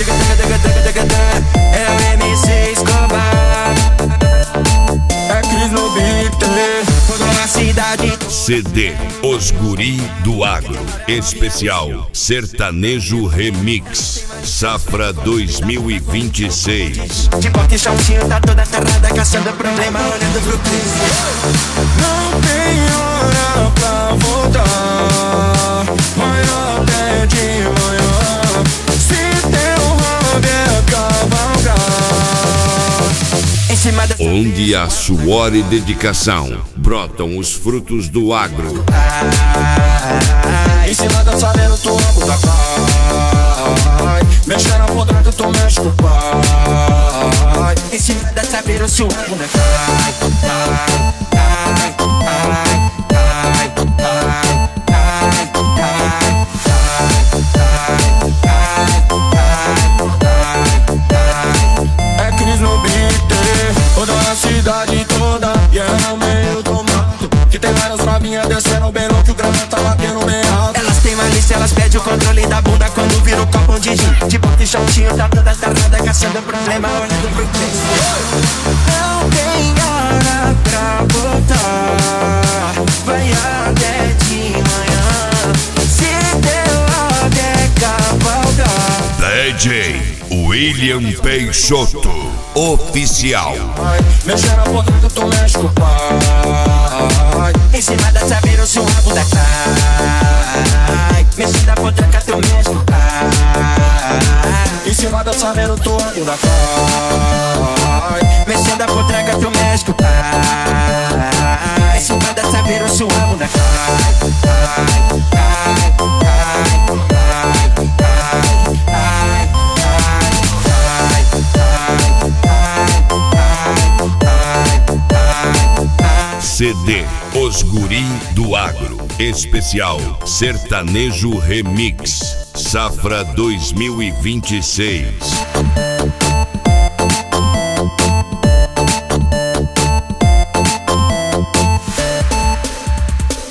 É o MC Escobar, é Cris no beat, rodou a cidade. CD Os Guri do Agro, especial Sertanejo Remix, Safra 2026. De bote e shortinho, tá toda aterrada, caçando problema, olhando pro Cris. Não tem hora pra voltar, vai até de manhã. Se teu hobby é cavalgar em cima da... Onde há suor e dedicação, brotam os frutos do agro. Em cima da sarena tu amo da pai, mexendo a podrada tu mexe com o pai. Em cima da sabeira se o amo da cai. É Cris no beat, rodou a cidade toda e é no meio do mato que tem várias novinhas descendo bem louco, que o grana tá batendo bem alto. Elas têm malícia, elas pedem o controle da bunda quando vira o copo de gin. De bote e shortinho, tá toda tarada, caçando problema, olhando pro Cris. Não tem hora pra voltar, vai até de manhã. Se teu lado é cavalgar. DJ William Peixoto, oficial. Mexendo a potranca, tu mexe com o pai. Em cima da sabeira, se o rabo da cai. Mexendo a potranca, tu mexe com o pai. Em cima da sabeira, tu rabo da cai. Mexendo a potranca, tu mexe com o pai. Em cima da sabeira, se o rabo da cai. CD Os Guri do Agro, especial Sertanejo Remix, Safra 2026.